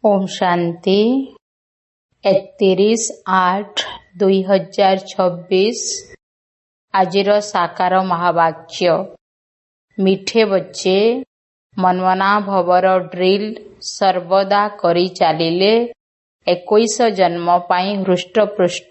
ओम शांति 31/8/2026 आजिर साकार महावाक्य। मिठे बच्चे मनमना भवर ड्रिल सर्वदा करी चालिले 21 जन्म पाई हृष्टपृष्ट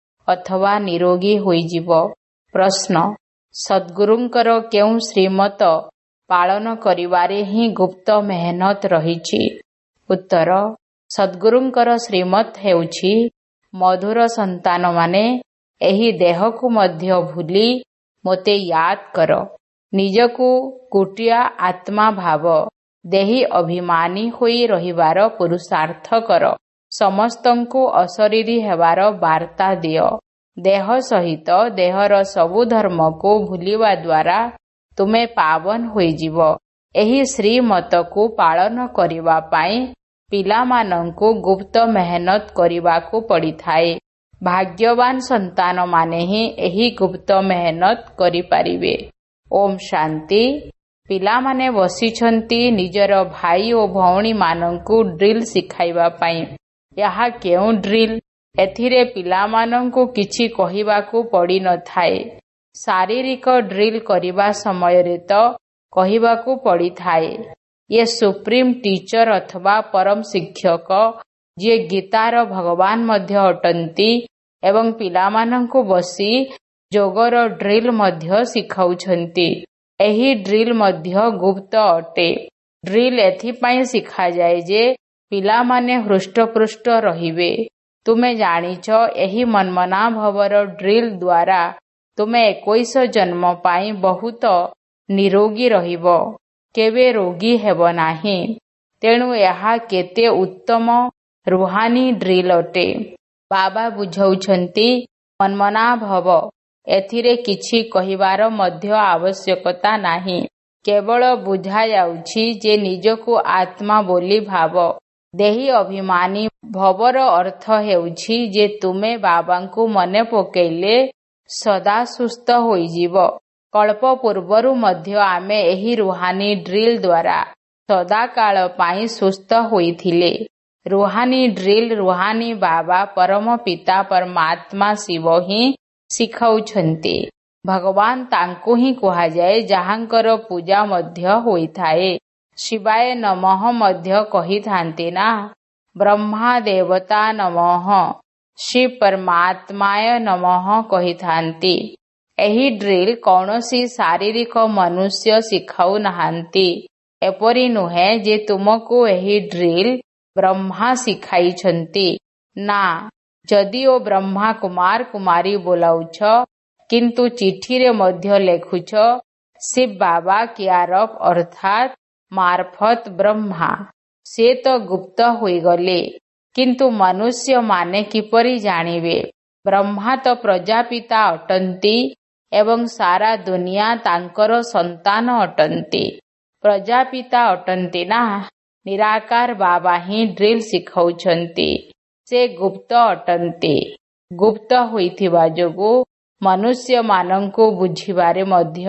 अथवा निरोगी होइजिब। प्रश्न सद्गुरुंकर केउं श्रीमत पालन करिवारे ही गुप्त मेहनत रहिछि? उत्तर सद्गुरुंकर श्रीमत हेउछि मधुर संतान माने एही देहकु मध्य भूली मोते याद कर, निजकु कुटिया आत्मा भाव, देही अभिमानी होई रहिबार पुरुषार्थ कर, समस्तंकु अशरीरी हेबार वार्ता दियो। देह सहित देहर सबु धर्मकु भूलिवा द्वारा तुमे पावन होइजिब। एही श्रीमतकु पालन करिवा पाई पिलामानंकु गुप्त मेहनत करिबाकु पड़िथाए। भाग्यवान संतान माने ही एही गुप्त मेहनत करि पारिबे। ओम शांति। पिलामाने बसिछंती निजर भाई ओ भौणी मानंकु ड्रिल सिखाइबा पाई। यहा केउं ड्रिल? एथिरे पिलामानंकु किछि कहिबाकु पड़ी न थाए। शारीरिक ड्रिल करिबा समयरे तो कहिबाकु पड़ी थाए। ये सुप्रीम टीचर अथवा परम शिक्षक जे गीतार भगवान मध्य अटंती एवं पिलामानंकु बसी जोगर ड्रिल मध्य सिखाउछंती। एही ड्रिल मध्य गुप्त अटे। ड्रिल एथिपाई सिखा जाए जे पिलामाने हृष्टपृष्ट रहिबे। तुमे जानिछ एही मनमना भवर ड्रिल द्वारा तुमे 21 जन्म पाई बहुत निरोगी रहिबो, केवे रोगी हेब नाही। तेणु यहा केते उत्तम रुहानी ड्रिल अटे। बाबा बुझाउछंती मनमना भव, एथिरे किछि कहिबार मध्य आवश्यकता नाही। केवल बुझा जाउछि जे निजकु आत्मा बोली भाव। देही अभिमानी भवर अर्थ हेउछि जे तुमे बाबांकु मने पकेइले सदा सुस्थ होइजिब। कल्प पूर्वरु मध्य आमे एही रुहानी ड्रिल द्वारा सदा काल पाई सुस्थ होइथिले। रुहानी ड्रिल रुहानी बाबा परम पिता परमात्मा शिव ही सिखाउछंती। भगवान तांकु ही कुहा जाए जहांकर पूजा मध्य होइथाए। शिवाय नमः मध्य कहिथांती ना। ब्रह्मा देवता नमः, शिव परमात्माय नमः कहिथांती। एही ड्रिल कौनसी शारीरिक मनुष्य सिखाउ नहांती। एपरि नुहे जे तुमको एही ड्रिल ब्रह्मा सिखाइछंती ना। जदिओ ब्रह्मा कुमार कुमारी बोलाउछ किंतु चिठीरे मध्य लेखुछ शिव बाबा कियारफ अर्थात मार्फत ब्रह्मा। से तो गुप्त होइगले, किंतु मनुष्य माने किपरि जानिबे? ब्रह्मा तो प्रजापिता अटंती एवं सारा दुनिया तांकर संतान अटंती। प्रजापिता अटंती ना। निराकार बाबा ही ड्रिल सिखाउछंती। से गुप्त अटंती। गुप्त होइथिबा जोगु मनुष्य मानंकु बुझिबारे मध्य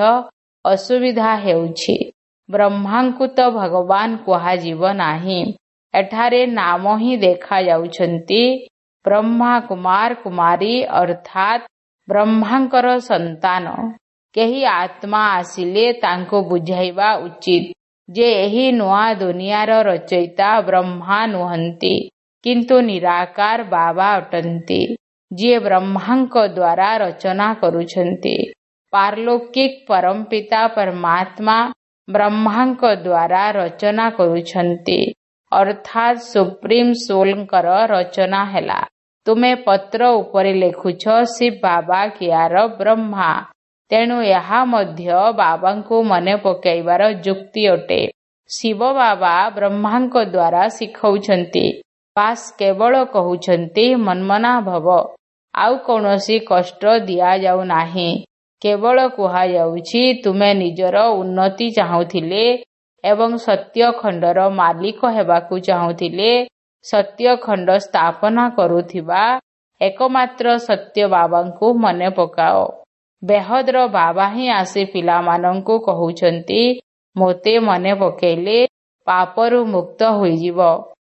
असुविधा हेउछि। ब्रह्मांकु तो भगवान कुहाजिब नाही। एठारे नाम ही देखा जाउछंती। ब्रह्मा कुमार कुमारी अर्थात ब्रह्मांकर संतान। केही आत्मा आसिले तांको बुझाइबा उचित जे एही नुआ दुनियार रचयिता ब्रह्मा नुहंती, किंतु निराकार बाबा अटंती जे ब्रह्मांक द्वारा रचना करुछंती। पारलौकिक परमपिता परमात्मा ब्रह्मांक द्वारा रचना करुछंती, अर्थात सुप्रीम सोलकर रचना हेला। तुमे पत्र उपरे लेखुछ शिव बाबा कियार ब्रह्मा। तेणु यहा मध्य बाबांकु मने पकेइबार जुक्ति अटे। शिव बाबा ब्रह्मांक द्वारा सिखाउछंती। बास केवल कहुछंती मनमना भव। आउ कौनसी कष्ट दिया जाउ नाही। केवल कुहा जाउछि तुमे निजर उन्नति चाहुथिले एवं सत्य खंडर मालिक हेबाकु चाहुथिले सत्य खंड स्थापना करुथिबा एकमात्र सत्य बाबांकु मने पकाओ। बेहद्र बाबा ही आसी पिलामानंकु कहुछंती मोते मने पकेइले पापरु मुक्त होइजिब।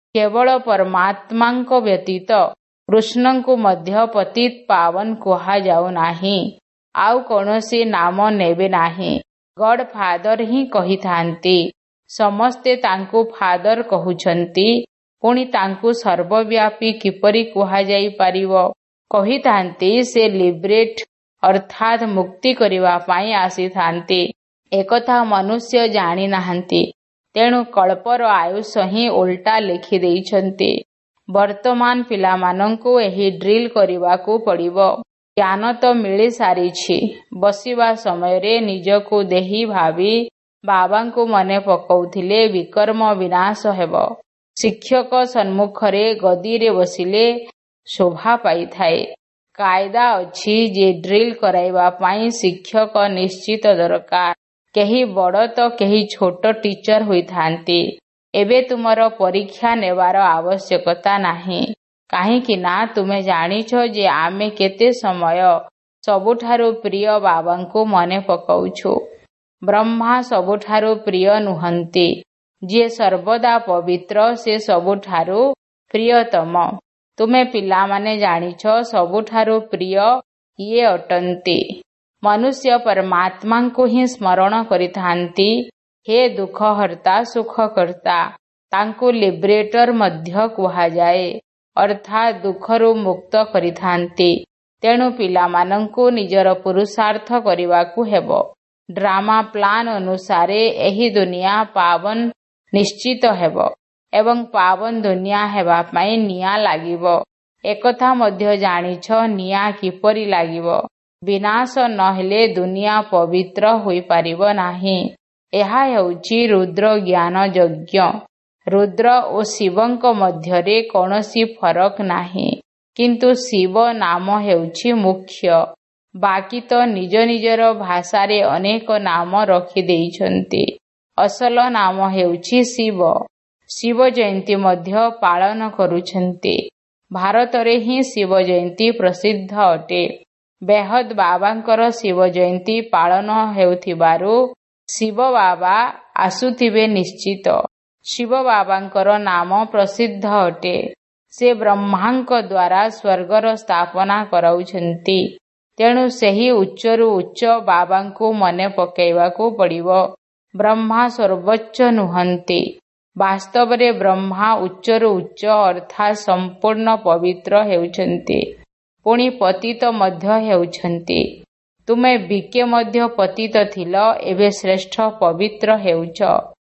କେବଳ ପରମାତ୍ମାଙ୍କ ବ୍ୟତୀତ କୃଷ୍ଣଙ୍କୁ ମଧ୍ୟ ପତିତ ପାବନ କୁହାଯାଉ ନାହିଁ। ଆଉ କୌଣସି ନାମ ନେବେ ନାହିଁ। ଗଡ୍ ଫାଦର ହିଁ କହିଥାନ୍ତି। ସମସ୍ତେ ତାଙ୍କୁ ଫାଦର କହୁଛନ୍ତି। ପୁଣି ତାଙ୍କୁ ସର୍ବବ୍ୟାପୀ କିପରି କୁହାଯାଇପାରିବ? କହିଥାନ୍ତି ସେ ଲିବରେଟ୍ ଅର୍ଥାତ୍ ମୁକ୍ତି କରିବା ପାଇଁ ଆସିଥାନ୍ତି। ଏକଥା ମନୁଷ୍ୟ ଜାଣିନାହାନ୍ତି। ତେଣୁ କଳ୍ପର ଆୟୁଷ ହିଁ ଓଲଟା ଲେଖିଦେଇଛନ୍ତି। ବର୍ତ୍ତମାନ ପିଲାମାନଙ୍କୁ ଏହି ଡ୍ରିଲ୍ କରିବାକୁ ପଡ଼ିବ। ଜ୍ଞାନ ତ ମିଳିସାରିଛି। ବସିବା ସମୟରେ ନିଜକୁ ଦେହୀ ଭାବି ବାବାଙ୍କୁ ମନେ ପକାଉଥିଲେ ବିକର୍ମ ବିନାଶ ହେବ। ଶିକ୍ଷକ ସମ୍ମୁଖରେ ଗଦିରେ ବସିଲେ ଶୋଭା ପାଇଥାଏ। କାୟଦା ଅଛି ଯେ ଡ୍ରିଲ୍ କରାଇବା ପାଇଁ ଶିକ୍ଷକ ନିଶ୍ଚିତ ଦରକାର। କେହି ବଡ଼ ତ କେହି ଛୋଟ ଟିଚର ହୋଇଥାନ୍ତି। ଏବେ ତୁମର ପରୀକ୍ଷା ନେବାର ଆବଶ୍ୟକତା ନାହିଁ। କାହିଁକି ନା ତୁମେ ଜାଣିଛ ଯେ ଆମେ କେତେ ସମୟ ସବୁଠାରୁ ପ୍ରିୟ ବାବାଙ୍କୁ ମନେ ପକାଉଛୁ। ବ୍ରହ୍ମା ସବୁଠାରୁ ପ୍ରିୟ ନୁହନ୍ତି। ଯିଏ ସର୍ବଦା ପବିତ୍ର ସେ ସବୁଠାରୁ ପ୍ରିୟତମ। ତୁମେ ପିଲାମାନେ ଜାଣିଛ ସବୁଠାରୁ ପ୍ରିୟ ଇଏ ଅଟନ୍ତି। ମନୁଷ୍ୟ ପରମାତ୍ମାଙ୍କୁ ହିଁ ସ୍ମରଣ କରିଥାନ୍ତି। ହେ ଦୁଃଖହର୍ତ୍ତା ସୁଖକର୍ତ୍ତା। ତାଙ୍କୁ ଲିବରେଟର ମଧ୍ୟ କୁହାଯାଏ। ଅର୍ଥାତ୍ ଦୁଃଖରୁ ମୁକ୍ତ କରିଥାନ୍ତି। ତେଣୁ ପିଲାମାନଙ୍କୁ ନିଜର ପୁରୁଷାର୍ଥ କରିବାକୁ ହେବ। ଡ୍ରାମା ପ୍ଲାନ୍ ଅନୁସାରେ ଏହି ଦୁନିଆ ପାବନ ନିଶ୍ଚିତ ହେବ ଏବଂ ପାବନ ଦୁନିଆ ହେବା ପାଇଁ ନିଆଁ ଲାଗିବ। ଏକଥା ମଧ୍ୟ ଜାଣିଛ ନିଆଁ କିପରି ଲାଗିବ। ବିନାଶ ନହେଲେ ଦୁନିଆ ପବିତ୍ର ହୋଇପାରିବ ନାହିଁ। ଏହା ହେଉଛି ରୁଦ୍ର ଜ୍ଞାନ ଯଜ୍ଞ। ରୁଦ୍ର ଓ ଶିବଙ୍କ ମଧ୍ୟରେ କୌଣସି ଫରକ ନାହିଁ। କିନ୍ତୁ ଶିବ ନାମ ହେଉଛି ମୁଖ୍ୟ। ବାକି ତ ନିଜ ନିଜର ଭାଷାରେ ଅନେକ ନାମ ରଖିଦେଇଛନ୍ତି। ଅସଲ ନାମ ହେଉଛି ଶିବ। ଶିବ ଜୟନ୍ତୀ ମଧ୍ୟ ପାଳନ କରୁଛନ୍ତି। ଭାରତରେ ହିଁ ଶିବ ଜୟନ୍ତୀ ପ୍ରସିଦ୍ଧ ଅଟେ। ବେହଦ ବାବାଙ୍କର ଶିବ ଜୟନ୍ତୀ ପାଳନ ହେଉଥିବାରୁ ଶିବ ବାବା ଆସୁଥିବେ ନିଶ୍ଚିତ। ଶିବ ବାବାଙ୍କର ନାମ ପ୍ରସିଦ୍ଧ ଅଟେ। ସେ ବ୍ରହ୍ମାଙ୍କ ଦ୍ୱାରା ସ୍ୱର୍ଗର ସ୍ଥାପନା କରାଉଛନ୍ତି। ତେଣୁ ସେହି ଉଚ୍ଚରୁ ଉଚ୍ଚ ବାବାଙ୍କୁ ମନେ ପକାଇବାକୁ ପଡ଼ିବ। ବ୍ରହ୍ମା ସର୍ବୋଚ୍ଚ ନୁହନ୍ତି। ବାସ୍ତବରେ ବ୍ରହ୍ମା ଉଚ୍ଚରୁ ଉଚ୍ଚ ଅର୍ଥାତ୍ ସମ୍ପୂର୍ଣ୍ଣ ପବିତ୍ର ହେଉଛନ୍ତି। ପୁଣି ପତିତ ମଧ୍ୟ ହେଉଛନ୍ତି। ତୁମେ ବିକେ ମଧ୍ୟ ପତିତ ଥିଲ। ଏବେ ଶ୍ରେଷ୍ଠ ପବିତ୍ର ହେଉଛ।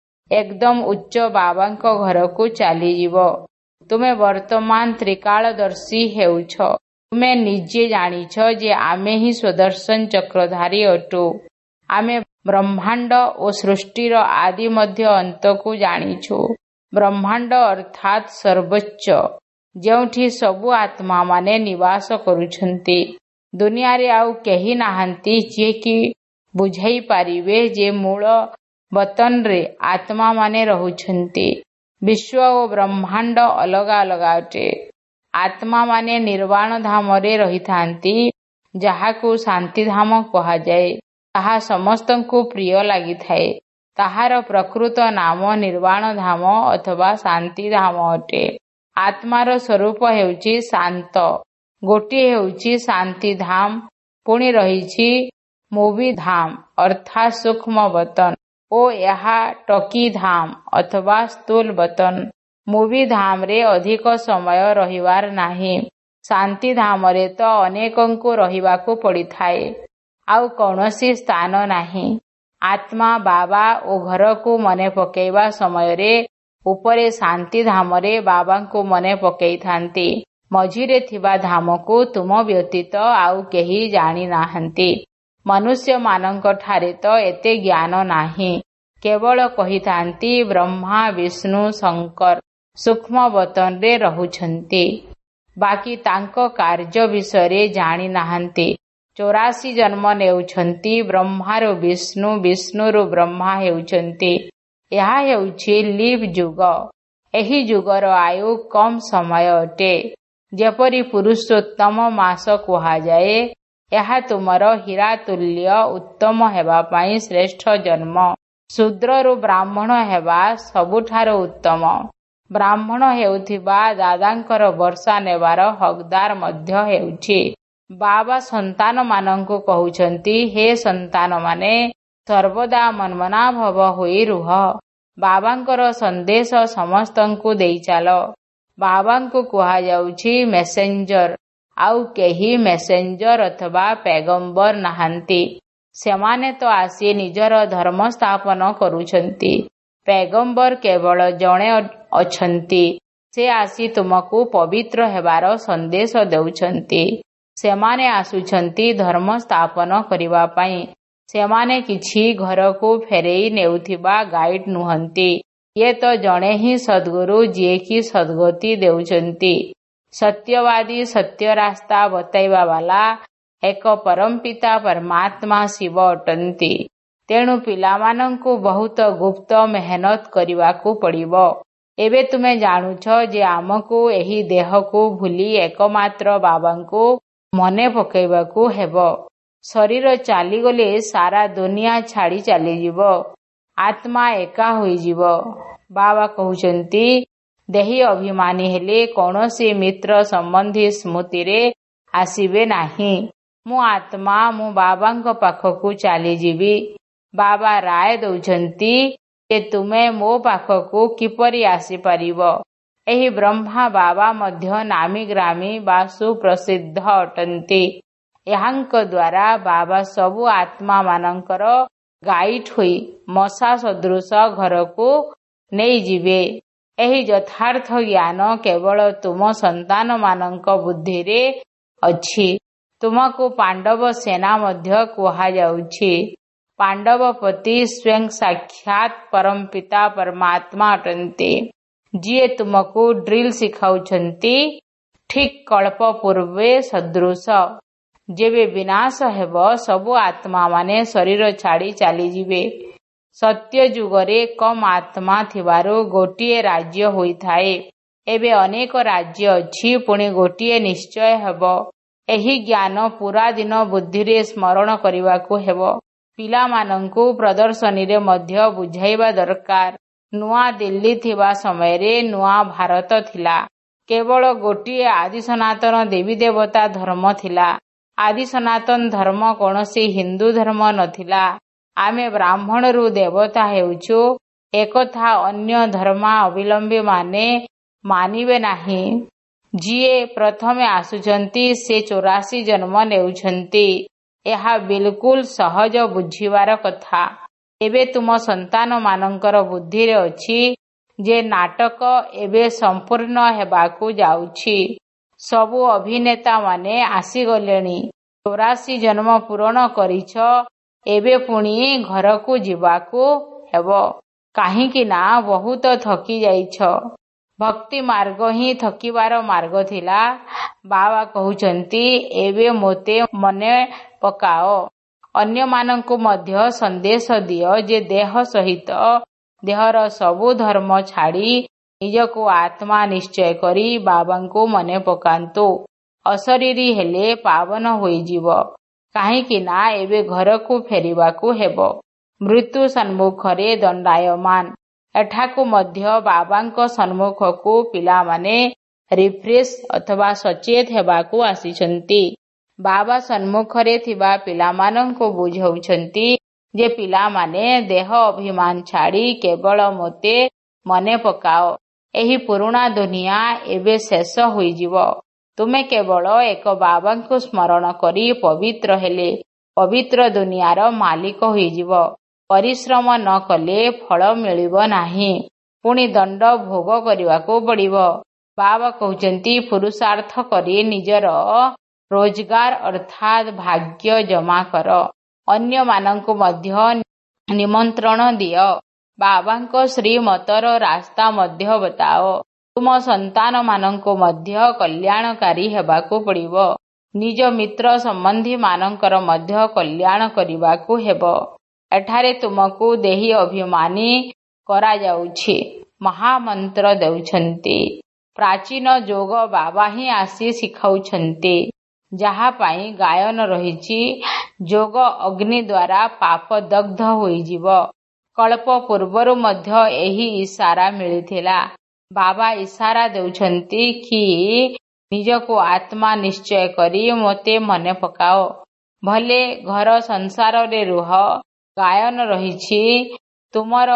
ଏକଦମ ଉଚ୍ଚ ବାବାଙ୍କ ଘରକୁ ଚାଲିଯିବ। ତୁମେ ବର୍ତ୍ତମାନ ତ୍ରିକାଳଦର୍ଶୀ ହେଉଛ। ତୁମେ ନିଜେ ଜାଣିଛ ଯେ ଆମେ ହିଁ ସ୍ୱଦର୍ଶନ ଚକ୍ରଧାରୀ ଅଟୁ। ଆମେ ବ୍ରହ୍ମାଣ୍ଡ ଓ ସୃଷ୍ଟିର ଆଦି ମଧ୍ୟ ଅନ୍ତକୁ ଜାଣିଛୁ। ବ୍ରହ୍ମାଣ୍ଡ ଅର୍ଥାତ୍ ସର୍ବୋଚ୍ଚ, ଯେଉଁଠି ସବୁ ଆତ୍ମାମାନେ ନିବାସ କରୁଛନ୍ତି। ଦୁନିଆରେ ଆଉ କେହି ନାହାନ୍ତି ଯିଏକି ବୁଝାଇ ପାରିବେ ଯେ ମୂଳ ବତନରେ ଆତ୍ମାମାନେ ରହୁଛନ୍ତି। ବିଶ୍ୱ ଓ ବ୍ରହ୍ମାଣ୍ଡ ଅଲଗା ଅଲଗା ଅଟେ। ଆତ୍ମାମାନେ ନିର୍ବାଣ ଧାମରେ ରହିଥାନ୍ତି, ଯାହାକୁ ଶାନ୍ତିଧାମ କୁହାଯାଏ। ତାହା ସମସ୍ତଙ୍କୁ ପ୍ରିୟ ଲାଗିଥାଏ। ତାହାର ପ୍ରକୃତ ନାମ ନିର୍ବାଣ ଧାମ ଅଥବା ଶାନ୍ତିଧାମ ଅଟେ। ଆତ୍ମାର ସ୍ୱରୂପ ହେଉଛି ଶାନ୍ତ। ଗୋଟିଏ ହେଉଛି ଶାନ୍ତିଧାମ। ପୁଣି ରହିଛି ମୁବିଧାମ ଅର୍ଥାତ୍ ସୂକ୍ଷ୍ମ ବତନ ଓ ଏହା ଟକିଧାମ ଅଥବା ସ୍ଥୂଳ ବତନ। ମୁବିଧାମରେ ଅଧିକ ସମୟ ରହିବାର ନାହିଁ। ଶାନ୍ତିଧାମରେ ତ ଅନେକଙ୍କୁ ରହିବାକୁ ପଡ଼ିଥାଏ। ଆଉ କୌଣସି ସ୍ଥାନ ନାହିଁ। ଆତ୍ମା ବାବା ଓ ଘରକୁ ମନେ ପକାଇବା ସମୟରେ ଉପରେ ଶାନ୍ତିଧାମରେ ବାବାଙ୍କୁ ମନେ ପକାଇଥାନ୍ତି। ମଝିରେ ଥିବା ଧାମକୁ ତୁମ ବ୍ୟତୀତ ଆଉ କେହି ଜାଣିନାହାନ୍ତି। ମନୁଷ୍ୟମାନଙ୍କଠାରେ ତ ଏତେ ଜ୍ଞାନ ନାହିଁ। କେବଳ କହିଥାନ୍ତି ବ୍ରହ୍ମା ବିଷ୍ଣୁ ଶଙ୍କର ସୂକ୍ଷ୍ମ ବତନରେ ରହୁଛନ୍ତି। ବାକି ତାଙ୍କ କାର୍ଯ୍ୟ ବିଷୟରେ ଜାଣିନାହାନ୍ତି। 84 ଜନ୍ମ ନେଉଛନ୍ତି। ବ୍ରହ୍ମାରୁ ବିଷ୍ଣୁ, ବିଷ୍ଣୁରୁ ବ୍ରହ୍ମା ହେଉଛନ୍ତି। ଏହା ହେଉଛି ଲିପ୍ ଯୁଗ। ଏହି ଯୁଗର ଆୟୁ କମ୍ ସମୟ ଅଟେ। ଯେପରି ପୁରୁଷୋତ୍ତମ ମାସ କୁହାଯାଏ। ଏହା ତୁମର ହୀରା ତୁଲ୍ୟ ଉତ୍ତମ ହେବା ପାଇଁ ଶ୍ରେଷ୍ଠ ଜନ୍ମ। ଶୂଦ୍ରରୁ ବ୍ରାହ୍ମଣ ହେବା ସବୁଠାରୁ ଉତ୍ତମ। ବ୍ରାହ୍ମଣ ହେଉଥିବା ଦାଦାଙ୍କର ବର୍ଷା ନେବାର ହକଦାର ମଧ୍ୟ ହେଉଛି। ବାବା ସନ୍ତାନମାନଙ୍କୁ କହୁଛନ୍ତି, ହେ ସନ୍ତାନମାନେ, ସର୍ବଦା ମନ୍ମନାଭବ ହୋଇ ରୁହ। ବାବାଙ୍କର ସନ୍ଦେଶ ସମସ୍ତଙ୍କୁ ଦେଇଚାଲ। ବାବାଙ୍କୁ କୁହାଯାଉଛି ମେସେଞ୍ଜର। ଆଉ କେହି ମେସେଞ୍ଜର ଅଥବା ପେଗମ୍ବର ନାହାନ୍ତି। ସେମାନେ ତ ଆସି ନିଜର ଧର୍ମ ସ୍ଥାପନ କରୁଛନ୍ତି। ପେଗମ୍ବର କେବଳ ଜଣେ ଅଛନ୍ତି। ସେ ଆସି ତୁମକୁ ପବିତ୍ର ହେବାର ସନ୍ଦେଶ ଦେଉଛନ୍ତି। ସେମାନେ ଆସୁଛନ୍ତି ଧର୍ମ ସ୍ଥାପନ କରିବା ପାଇଁ। ସେମାନେ କିଛି ଘରକୁ ଫେରେଇ ନେଉଥିବା ଗାଇଡ୍ ନୁହନ୍ତି। ଇଏ ତ ଜଣେ ହିଁ ସଦ୍ଗୁରୁ, ଯିଏକି ସଦ୍ଗତି ଦେଉଛନ୍ତି। ସତ୍ୟବାଦୀ, ସତ୍ୟ ରାସ୍ତା ବତାଇବା ବାଲା ଏକ ପରମପିତା ପରମାତ୍ମା ଶିବ ଅଟନ୍ତି। ତେଣୁ ପିଲାମାନଙ୍କୁ ବହୁତ ଗୁପ୍ତ ମେହନତ କରିବାକୁ ପଡ଼ିବ। ଏବେ ତୁମେ ଜାଣୁଛ ଯେ ଆମକୁ ଏହି ଦେହକୁ ଭୁଲି ଏକମାତ୍ର ବାବାଙ୍କୁ ମନେ ପକାଇବାକୁ ହେବ। ଶରୀର ଚାଲିଗଲେ ସାରା ଦୁନିଆ ଛାଡ଼ି ଚାଲିଯିବ। ଆତ୍ମା ଏକା ହୋଇଯିବ। ବାବା କହୁଛନ୍ତି, ଦେହୀ ଅଭିମାନୀ ହେଲେ କୌଣସି ମିତ୍ର ସମ୍ବନ୍ଧୀ ସ୍ମୃତିରେ ଆସିବେ ନାହିଁ। ମୁଁ ଆତ୍ମା, ମୁଁ ବାବାଙ୍କ ପାଖକୁ ଚାଲିଯିବି। ବାବା ରାୟ ଦେଉଛନ୍ତି ଯେ ତୁମେ ମୋ ପାଖକୁ କିପରି ଆସିପାରିବ। ଏହି ବ୍ରହ୍ମା ବାବା ମଧ୍ୟ ନାମୀ ଗ୍ରାମୀ ବା ସୁପ୍ରସିଦ୍ଧ ଅଟନ୍ତି। ଏହାଙ୍କ ଦ୍ୱାରା ବାବା ସବୁ ଆତ୍ମାମାନଙ୍କର ଗାଇଡ୍ ହୋଇ ମଶା ସଦୃଶ ଘରକୁ ନେଇଯିବେ। ଏହି ଯଥାର୍ଥ ଜ୍ଞାନ କେବଳ ତୁମ ସନ୍ତାନମାନଙ୍କ ବୁଦ୍ଧିରେ ଅଛି। ତୁମକୁ ପାଣ୍ଡବ ସେନା ମଧ୍ୟ କୁହାଯାଉଛି। ପାଣ୍ଡବପତି ସ୍ୱୟଂ ସାକ୍ଷାତ ପରମପିତା ପରମାତ୍ମା ଅଟନ୍ତି, ଯିଏ ତୁମକୁ ଡ୍ରିଲ ଶିଖାଉଛନ୍ତି ଠିକ୍ କଳ୍ପ ପୂର୍ବେ ସଦୃଶ। ଯେବେ ବିନାଶ ହେବ, ସବୁ ଆତ୍ମାମାନେ ଶରୀର ଛାଡ଼ି ଚାଲିଯିବେ। ସତ୍ୟ ଯୁଗରେ କମ୍ ଆତ୍ମା ଥିବାରୁ ଗୋଟିଏ ରାଜ୍ୟ ହୋଇଥାଏ। ଏବେ ଅନେକ ରାଜ୍ୟ ଅଛି, ପୁଣି ଗୋଟିଏ ନିଶ୍ଚୟ ହେବ। ଏହି ଜ୍ଞାନ ପୁରା ଦିନ ବୁଦ୍ଧିରେ ସ୍ମରଣ କରିବାକୁ ହେବ। ପିଲାମାନଙ୍କୁ ପ୍ରଦର୍ଶନୀରେ ମଧ୍ୟ ବୁଝାଇବା ଦରକାର। ନୂଆ ଦିଲ୍ଲୀ ଥିବା ସମୟରେ ନୂଆ ଭାରତ ଥିଲା। କେବଳ ଗୋଟିଏ ଆଦି ସନାତନ ଦେବୀ ଦେବତା ଧର୍ମ ଥିଲା। ଆଦି ସନାତନ ଧର୍ମ କୌଣସି ହିନ୍ଦୁ ଧର୍ମ ନଥିଲା। ଆମେ ବ୍ରାହ୍ମଣରୁ ଦେବତା ହେଉଛୁ, ଏକଥା ଅନ୍ୟ ଧର୍ମାବଲମ୍ବୀମାନେ ମାନିବେ ନାହିଁ। ଯିଏ ପ୍ରଥମେ ଆସୁଛନ୍ତି ସେ 84 ଜନ୍ମ ନେଉଛନ୍ତି। ଏହା ବିଲକୁଲ ସହଜ ବୁଝିବାର କଥା। ଏବେ ତୁମ ସନ୍ତାନମାନଙ୍କର ବୁଦ୍ଧିରେ ଅଛି ଯେ ନାଟକ ଏବେ ସମ୍ପୂର୍ଣ୍ଣ ହେବାକୁ ଯାଉଛି। ସବୁ ଅଭିନେତାମାନେ ଆସିଗଲେଣି। 84 ଜନ୍ମ ପୂରଣ କରିଛ, ଏବେ ପୁଣି ଘରକୁ ଯିବାକୁ ହେବ। କାହିଁକି ନା ବହୁତ ଥକି ଯାଇଛ। ଭକ୍ତି ମାର୍ଗ ହିଁ ଥକିବାର ମାର୍ଗ ଥିଲା। ବାବା କହୁଛନ୍ତି, ଏବେ ମୋତେ ମନେ ପକାଅ। ଅନ୍ୟମାନଙ୍କୁ ମଧ୍ୟ ସନ୍ଦେଶ ଦିଅ ଯେ ଦେହ ସହିତ ଦେହର ସବୁ ଧର୍ମ ଛାଡ଼ି ନିଜକୁ ଆତ୍ମା ନିଶ୍ଚୟ କରି ବାବାଙ୍କୁ ମନେ ପକାନ୍ତୁ। ଅଶରୀରୀ ହେଲେ ପାବନ ହୋଇଯିବ। କାହିଁକି ନା ଏବେ ଘରକୁ ଫେରିବାକୁ ହେବ। ମୃତ୍ୟୁ ସମ୍ମୁଖରେ ଦଣ୍ଡାୟମାନ। ଏଠାକୁ ମଧ୍ୟ ବାବାଙ୍କ ସମ୍ମୁଖକୁ ପିଲାମାନେ ରିଫ୍ରେଶ ଅଥବା ସଚେତ ହେବାକୁ ଆସିଛନ୍ତି। ବାବା ସମ୍ମୁଖରେ ଥିବା ପିଲାମାନଙ୍କୁ ବୁଝାଉଛନ୍ତି ଯେ ପିଲାମାନେ ଦେହ ଅଭିମାନ ଛାଡ଼ି କେବଳ ମୋତେ ମନେ ପକାଅ। ଏହି ପୁରୁଣା ଦୁନିଆ ଏବେ ଶେଷ ହୋଇଯିବ। ତୁମେ କେବଳ ଏକ ବାବାଙ୍କୁ ସ୍ମରଣ କରି ପବିତ୍ର ହେଲେ ପବିତ୍ର ଦୁନିଆର ମାଲିକ ହୋଇଯିବ। ପରିଶ୍ରମ ନ କଲେ ଫଳ ମିଳିବ ନାହିଁ। ପୁଣି ଦଣ୍ଡ ଭୋଗ କରିବାକୁ ପଡ଼ିବ। ବାବା କହୁଛନ୍ତି, ପୁରୁଷାର୍ଥ କରି ନିଜର ରୋଜଗାର ଅର୍ଥାତ୍ ଭାଗ୍ୟ ଜମା କର। ଅନ୍ୟମାନଙ୍କୁ ମଧ୍ୟ ନିମନ୍ତ୍ରଣ ଦିଅ। ବାବାଙ୍କ ଶ୍ରୀମତର ରାସ୍ତା ମଧ୍ୟ ବତାଅ। ତୁମ ସନ୍ତାନମାନଙ୍କୁ ମଧ୍ୟ କଲ୍ୟାଣକାରୀ ହେବାକୁ ପଡ଼ିବ। ନିଜ ମିତ୍ର ସମ୍ବନ୍ଧୀମାନଙ୍କର ମଧ୍ୟ କଲ୍ୟାଣ କରିବାକୁ ହେବ। ଏଠାରେ ତୁମକୁ ଦେହୀ ଅଭିମାନୀ କରାଯାଉଛି। ମହାମନ୍ତ୍ର ଦେଉଛନ୍ତି। ପ୍ରାଚୀନ ଯୋଗ ବାବା ହିଁ ଆସି ଶିଖାଉଛନ୍ତି। ଯାହା ପାଇଁ ଗାୟନ ରହିଛି, ଯୋଗ ଅଗ୍ନି ଦ୍ୱାରା ପାପ ଦଗ୍ଧ ହୋଇଯିବ। କଳ୍ପ ପୂର୍ବରୁ ମଧ୍ୟ ଏହି ଇସାରା ମିଳିଥିଲା। ବାବା ଇସାରା ଦେଉଛନ୍ତି କି ନିଜକୁ ଆତ୍ମା ନିଶ୍ଚୟ କରି ମୋତେ ମନେ ପକାଅ। ଭଲେ ଘର ସଂସାରରେ ରୁହ, ଗାୟନ ରହିଛି ତୁମର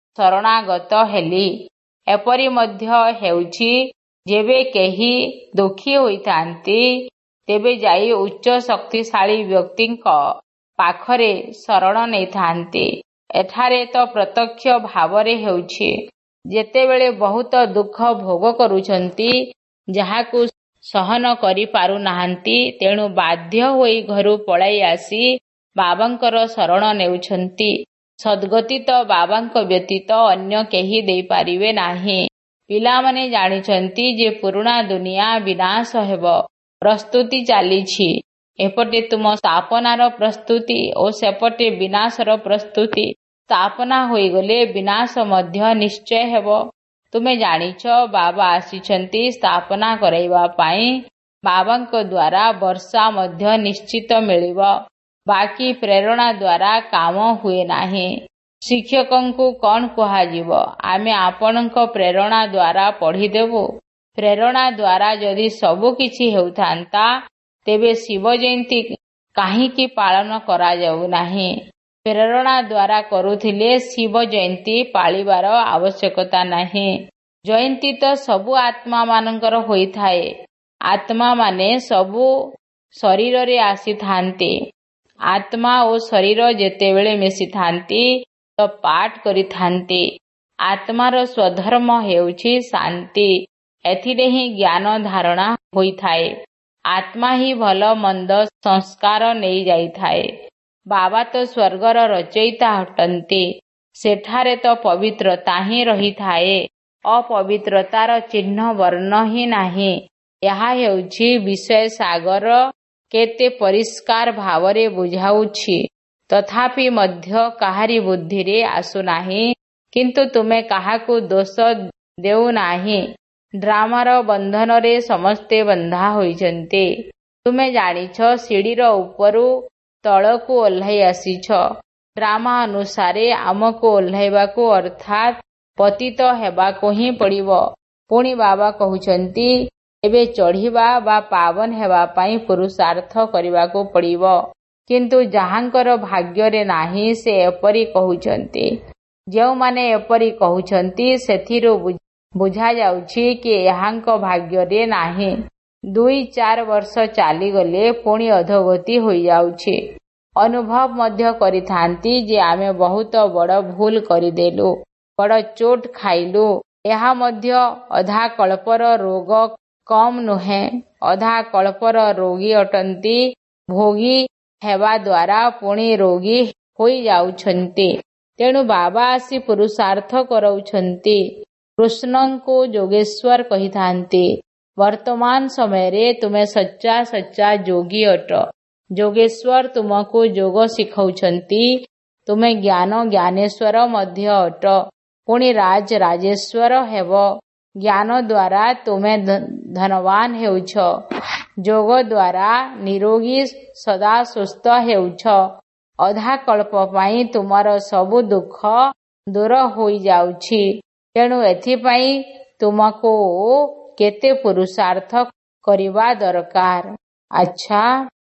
ଶରଣାଗତ ହେଲି। ଏପରି ମଧ୍ୟ ହେଉଛି ଯେବେ କେହି ଦୁଃଖୀ ହୋଇଥାନ୍ତି ତେବେ ଯାଇ ଉଚ୍ଚ ଶକ୍ତିଶାଳୀ ବ୍ୟକ୍ତିଙ୍କ ପାଖରେ ଶରଣ ନେଇଥାନ୍ତି। ଏଠାରେ ତ ପ୍ରତ୍ୟକ୍ଷ ଭାବରେ ହେଉଛି। ଯେତେବେଳେ ବହୁତ ଦୁଃଖ ଭୋଗ କରୁଛନ୍ତି, ଯାହାକୁ ସହନ କରିପାରୁନାହାନ୍ତି, ତେଣୁ ବାଧ୍ୟ ହୋଇ ଘରୁ ପଳାଇ ଆସି ବାବାଙ୍କର ଶରଣ ନେଉଛନ୍ତି। ସଦ୍ଗତି ତ ବାବାଙ୍କ ବ୍ୟତୀତ ଅନ୍ୟ କେହି ଦେଇପାରିବେ ନାହିଁ। ପିଲାମାନେ ଜାଣିଛନ୍ତି ଯେ ପୁରୁଣା ଦୁନିଆ ବିନାଶ ହେବ, ପ୍ରସ୍ତୁତି ଚାଲିଛି। ଏପଟେ ତୁମ ସ୍ଥାପନାର ପ୍ରସ୍ତୁତି ଓ ସେପଟେ ବିନାଶର ପ୍ରସ୍ତୁତି। ସ୍ଥାପନା ହୋଇଗଲେ ବିନାଶ ମଧ୍ୟ ନିଶ୍ଚୟ ହେବ। ତୁମେ ଜାଣିଛ ବାବା ଆସିଛନ୍ତି ସ୍ଥାପନା କରାଇବା ପାଇଁ। ବାବାଙ୍କ ଦ୍ୱାରା ବର୍ଷା ମଧ୍ୟ ନିଶ୍ଚିତ ମିଳିବ। ବାକି ପ୍ରେରଣା ଦ୍ୱାରା କାମ ହୁଏ ନାହିଁ। ଶିକ୍ଷକଙ୍କୁ କ'ଣ କୁହାଯିବ? ଆମେ ଆପଣଙ୍କ ପ୍ରେରଣା ଦ୍ୱାରା ପଢ଼ିଦେବୁ। ପ୍ରେରଣା ଦ୍ୱାରା ଯଦି ସବୁ କିଛି ହେଉଥାନ୍ତା, ତେବେ ଶିବ ଜୟନ୍ତୀ କାହିଁକି ପାଳନ କରାଯାଉନାହିଁ? ପ୍ରେରଣା ଦ୍ୱାରା କରୁଥିଲେ ଶିବ ଜୟନ୍ତୀ ପାଳିବାର ଆବଶ୍ୟକତା ନାହିଁ। ଜୟନ୍ତୀ ତ ସବୁ ଆତ୍ମାମାନଙ୍କର ହୋଇଥାଏ। ଆତ୍ମାମାନେ ସବୁ ଶରୀରରେ ଆସିଥାନ୍ତି। ଆତ୍ମା ଓ ଶରୀର ଯେତେବେଳେ ମିଶିଥାନ୍ତି ତ ପାଠ କରିଥାନ୍ତି। ଆତ୍ମାର ସ୍ୱଧର୍ମ ହେଉଛି ଶାନ୍ତି। ଏଥିରେ ହିଁ ଜ୍ଞାନ ଧାରଣା ହୋଇଥାଏ। ଆତ୍ମା ହିଁ ଭଲ ମନ୍ଦ ସଂସ୍କାର ନେଇଯାଇଥାଏ। ବାବା ତ ସ୍ୱର୍ଗର ରଚୟିତା ଅଟନ୍ତି। ସେଠାରେ ତ ପବିତ୍ରତା ହିଁ ରହିଥାଏ। ଅପବିତ୍ରତାର ଚିହ୍ନ ବର୍ଣ୍ଣ ହିଁ ନାହିଁ। ଏହା ହେଉଛି ବିଷୟ ସାଗର। କେତେ ପରିଷ୍କାର ଭାବରେ ବୁଝାଉଛି, ତଥାପି ମଧ୍ୟ କାହାରି ବୁଦ୍ଧିରେ ଆସୁନାହିଁ। କିନ୍ତୁ ତୁମେ କାହାକୁ ଦୋଷ ଦେଉନାହିଁ। ଡ୍ରାମାର ବନ୍ଧନରେ ସମସ୍ତେ ବନ୍ଧା ହୋଇଛନ୍ତି। ତୁମେ ଜାଣିଛ ସିଡ଼ିର ଉପରୁ ତଳକୁ ଓହ୍ଲାଇ ଆସିଛ। ଡ୍ରାମା ଅନୁସାରେ ଆମକୁ ଓହ୍ଲାଇବାକୁ ଅର୍ଥାତ୍ ପତିତ ହେବାକୁ ହିଁ ପଡ଼ିବ। ପୁଣି ବାବା କହୁଛନ୍ତି ଏବେ ଚଢ଼ିବା ବା ପାବନ ହେବା ପାଇଁ ପୁରୁଷାର୍ଥ କରିବାକୁ ପଡ଼ିବ। କିନ୍ତୁ ଯାହାଙ୍କର ଭାଗ୍ୟରେ ନାହିଁ ସେ ଏପରି କହୁଛନ୍ତି। ଯେଉଁମାନେ ଏପରି କହୁଛନ୍ତି ସେଥିରୁ ବୁଝାଯାଉଛି କି ଏହାଙ୍କ ଭାଗ୍ୟରେ ନାହିଁ। 2-4 ବର୍ଷ ଚାଲିଗଲେ ପୁଣି ଅଧୋଗତି ହୋଇଯାଉଛି। ଅନୁଭବ ମଧ୍ୟ କରିଥାନ୍ତି ଯେ ଆମେ ବହୁତ ବଡ଼ ଭୁଲ କରିଦେଲୁ, ବଡ଼ ଚୋଟ ଖାଇଲୁ। ଏହା ମଧ୍ୟ ଅଧା କଳ୍ପର ରୋଗ, କମ୍ ନୁହେଁ। ଅଧା କଳ୍ପର ରୋଗୀ ଅଟନ୍ତି। ଭୋଗୀ ହେବା ଦ୍ୱାରା ପୁଣି ରୋଗୀ ହୋଇଯାଉଛନ୍ତି। ତେଣୁ ବାବା ଆସି ପୁରୁଷାର୍ଥ କରାଉଛନ୍ତି। କୃଷ୍ଣଙ୍କୁ ଯୋଗେଶ୍ୱର କହିଥାନ୍ତି। ବର୍ତ୍ତମାନ ସମୟରେ ତୁମେ ସଚ୍ଚା ଯୋଗୀ ଅଟ। ଯୋଗେଶ୍ୱର ତୁମକୁ ଯୋଗ ଶିଖାଉଛନ୍ତି। ତୁମେ ଜ୍ଞାନେଶ୍ୱର ମଧ୍ୟ ଅଟ। ପୁଣି ରାଜେଶ୍ୱର ହେବ। ଜ୍ଞାନ ଦ୍ୱାରା ତୁମେ ଧନବାନ ହେଉଛ। ଯୋଗ ଦ୍ୱାରା ନିରୋଗୀ ସଦା ସୁସ୍ଥ ହେଉଛ। ଅଧା କଳ୍ପ ପାଇଁ ତୁମର ସବୁ ଦୁଃଖ ଦୂର ହୋଇଯାଉଛି। ତେଣୁ ଏଥିପାଇଁ ତୁମକୁ କେତେ ପୁରୁଷାର୍ଥ କରିବା ଦରକାର। ଆଚ୍ଛା,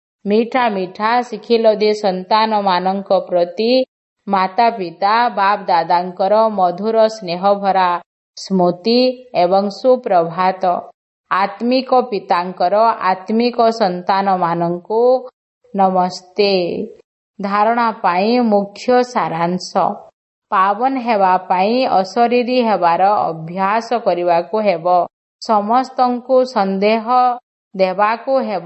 ମିଠା ଶିଖିଲ ଯେ ସନ୍ତାନମାନଙ୍କ ପ୍ରତି ମାତା ପିତା ବାପ ଦାଦାଙ୍କର ମଧୁର ସ୍ନେହଭରା ସ୍ମୃତି ଏବଂ ସୁପ୍ରଭାତ। ଆତ୍ମିକ ପିତାଙ୍କର ଆତ୍ମିକ ସନ୍ତାନମାନଙ୍କୁ ନମସ୍ତେ। ଧାରଣା ପାଇଁ ମୁଖ୍ୟ ସାରାଂଶ। ପାବନ ହେବା ପାଇଁ ଅଶରୀରୀ ହେବାର ଅଭ୍ୟାସ କରିବାକୁ ହେବ। ସମସ୍ତଙ୍କୁ ସନ୍ଦେହ ଦେବାକୁ ହେବ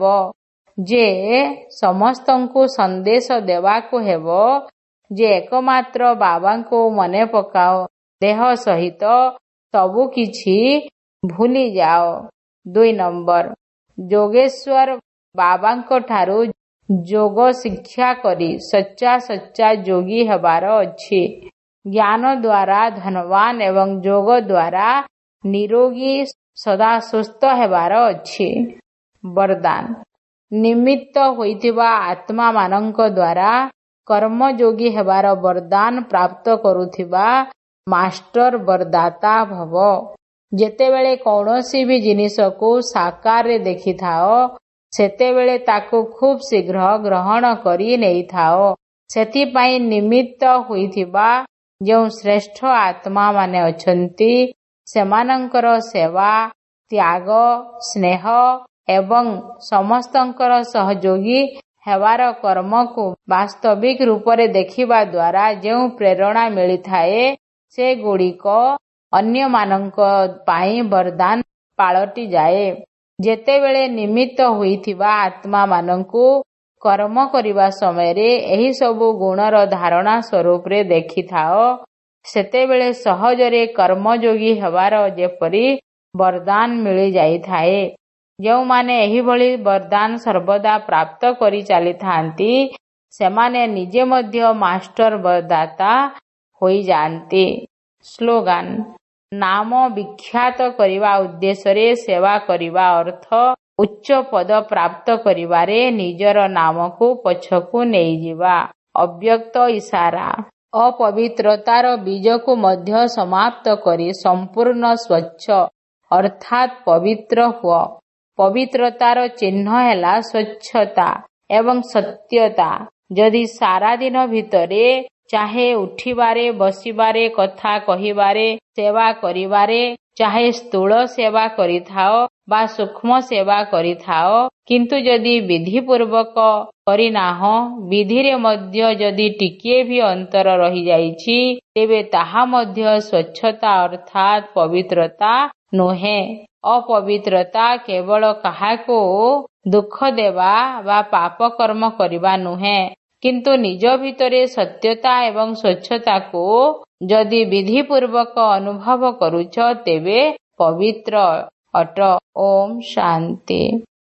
ଯେ ଏକମାତ୍ର ବାବାଙ୍କୁ ମନେ ପକାଅ। ଦେହ ସହିତ ସବୁ କିଛି ଭୁଲିଯାଅ। 2 ନମ୍ବର, ଯୋଗେଶ୍ୱର ବାବାଙ୍କଠାରୁ ଯୋଗ ଶିକ୍ଷା କରି ସଚ୍ଚା ଯୋଗୀ ହେବାର ଅଛି। ଜ୍ଞାନ ଦ୍ୱାରା ଧନବାନ ଏବଂ ଯୋଗ ଦ୍ୱାରା ନିରୋଗୀ ସଦା ସୁସ୍ଥ ହେବାର ଅଛି। ବରଦାନ। ନିମିତ୍ତ ହୋଇଥିବା ଆତ୍ମାମାନଙ୍କ ଦ୍ୱାରା କର୍ମଯୋଗୀ ହେବାର ବରଦାନ ପ୍ରାପ୍ତ କରୁଥିବା ମାଷ୍ଟର ବରଦାତା ଭବ। ଯେତେବେଳେ କୌଣସି ବି ଜିନିଷକୁ ସାକାରରେ ଦେଖିଥାଅ ସେତେବେଳେ ତାକୁ ଖୁବ୍ ଶୀଘ୍ର ଗ୍ରହଣ କରି ନେଇଥାଅ। ସେଥିପାଇଁ ନିମିତ୍ତ ହୋଇଥିବା ଯେଉଁ ଶ୍ରେଷ୍ଠ ଆତ୍ମାମାନେ ଅଛନ୍ତି ସେମାନଙ୍କର ସେବା, ତ୍ୟାଗ, ସ୍ନେହ ଏବଂ ସମସ୍ତଙ୍କର ସହଯୋଗୀ ହେବାର କର୍ମକୁ ବାସ୍ତବିକ ରୂପରେ ଦେଖିବା ଦ୍ୱାରା ଯେଉଁ ପ୍ରେରଣା ମିଳିଥାଏ ସେଗୁଡ଼ିକ ଅନ୍ୟମାନଙ୍କ ପାଇଁ ବରଦାନ ପାଲଟିଯାଏ। ଯେତେବେଳେ ନିମିତ୍ତ ହୋଇଥିବା ଆତ୍ମାମାନଙ୍କୁ କର୍ମ କରିବା ସମୟରେ ଏହି ସବୁ ଗୁଣର ଧାରଣା ସ୍ୱରୂପରେ ଦେଖିଥାଅ ସେତେବେଳେ ସହଜରେ କର୍ମଯୋଗୀ ହେବାର ଯେପରି ବରଦାନ ମିଳିଯାଇଥାଏ। ଯେଉଁମାନେ ଏହିଭଳି ବରଦାନ ସର୍ବଦା ପ୍ରାପ୍ତ କରି ଚାଲିଥାନ୍ତି ସେମାନେ ନିଜେ ମଧ୍ୟ ମାଷ୍ଟର ବରଦାତା ହୋଇଯାଆନ୍ତି। ସ୍ଲୋଗାନ ନାମ ବିଖ୍ୟାତ କରିବା ଉଦ୍ଦେଶ୍ୟରେ ସେବା କରିବା ଅର୍ଥ ଉଚ୍ଚ ପଦ ପ୍ରାପ୍ତ କରିବାରେ ନିଜର ନାମକୁ ପଛକୁ ନେଇଯିବା। ଅବ୍ୟକ୍ତ ଇସାରା ଅପବିତ୍ରତାର ବୀଜକୁ ମଧ୍ୟ ସମାପ୍ତ କରି ସମ୍ପୂର୍ଣ୍ଣ ସ୍ୱଚ୍ଛ ଅର୍ଥାତ୍ ପବିତ୍ର ହୁଅ। ପବିତ୍ରତାର ଚିହ୍ନ ହେଲା ସ୍ୱଚ୍ଛତା ଏବଂ ସତ୍ୟତା। ଯଦି ସାରା ଦିନ ଭିତରେ ଚାହେ ଉଠିବାରେ, ବସିବାରେ, କଥା କହିବାରେ, ସେବା କରିବାରେ ଚାହେ ସ୍ଥୂଳ ସେବା କରିଥାଅ ବା ସୂକ୍ଷ୍ମ ସେବା କରିଥାଅ କିନ୍ତୁ ଯଦି ବିଧିପୂର୍ବକ କରିନାହଁ, ବିଧିରେ ମଧ୍ୟ ଯଦି ଟିକିଏ ବି ଅନ୍ତର ରହିଯାଇଛି ତେବେ ତାହା ମଧ୍ୟ ସ୍ୱଚ୍ଛତା ଅର୍ଥାତ୍ ପବିତ୍ରତା ନୁହେଁ। ଅପବିତ୍ରତା କେବଳ କାହାକୁ ଦୁଃଖ ଦେବା ବା ପାପ କର୍ମ କରିବା ନୁହେଁ କିନ୍ତୁ ନିଜ ଭିତରେ ସତ୍ୟତା ଏବଂ ସ୍ୱଚ୍ଛତାକୁ ଯଦି ବିଧିପୂର୍ବକ ଅନୁଭବ କରୁଛ ତେବେ ପବିତ୍ର ଅଟ। ଓମ୍ ଶାନ୍ତି।